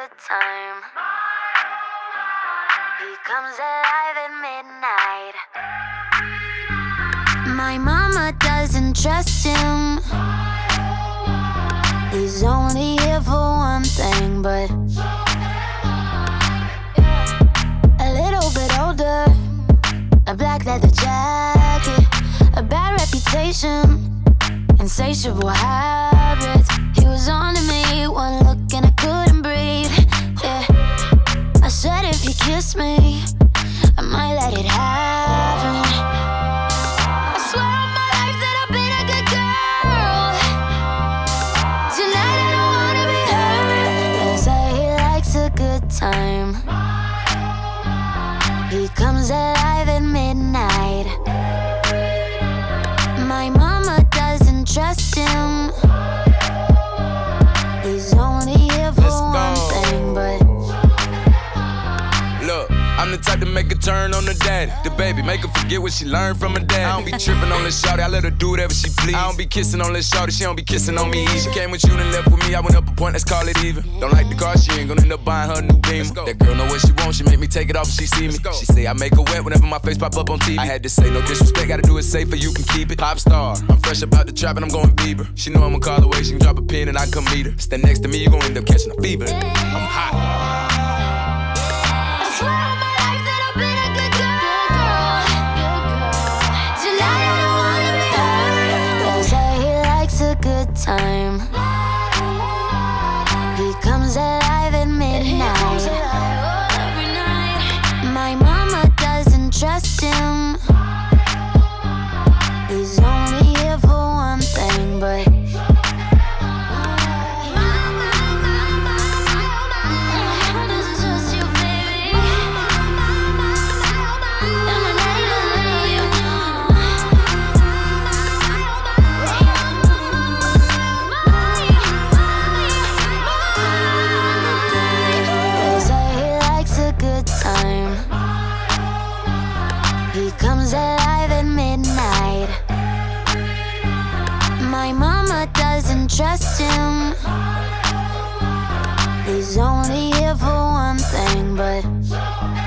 good time. He comes alive at midnight. My mama doesn't trust him. He's only here for one thing, but a little bit older, a black leather jacket, a bad reputation, insatiable habits. He was on to me, one look and I couldn't breathe. Yeah, I said if you kiss me, I might let it happen. I swear on my life that I've been a good girl. Tonight I don't wanna be hurt. They say he likes a good time. He comes alive at midnight. My mama doesn't trust him. He's only here for one thing, but look, I'm the type to make a turn on the daddy. The baby, make her forget what she learned from her dad. I don't be tripping on this shawty, I let her do whatever she please. I don't be kissing on this shawty, she don't be kissing on me. She came with you and left with me, I went up a point, let's call it even. Don't like the car, she ain't gonna end up buying her a new Beamer. That girl know what she wants, she make me take it off if she see me. She say I make her wet whenever my face pop up on TV. I had to say no disrespect, gotta do it safer, you can keep it. Pop star, I'm fresh about the trap and I'm going Bieber. She know I'ma call away, she can drop a pin and I come meet her. Stand next to me, you gon' end up catching a fever. I'm hot. Good time. He comes alive at midnight. My mama doesn't trust him. He's only here for one thing, but he comes alive at midnight. My mama doesn't trust him. He's only here for one thing, but